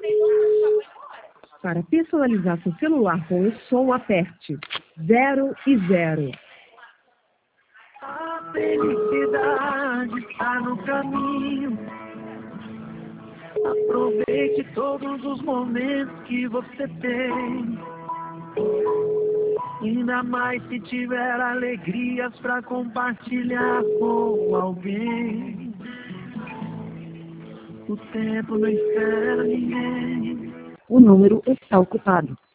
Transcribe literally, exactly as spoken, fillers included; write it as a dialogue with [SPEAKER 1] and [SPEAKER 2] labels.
[SPEAKER 1] Para personalizar seu celular com o som, aperte zero e zero.
[SPEAKER 2] A felicidade está no caminho. Aproveite todos os momentos que você tem. Ainda mais se tiver alegrias para compartilhar com alguém. O tempo não espera ninguém.
[SPEAKER 1] O número está ocupado.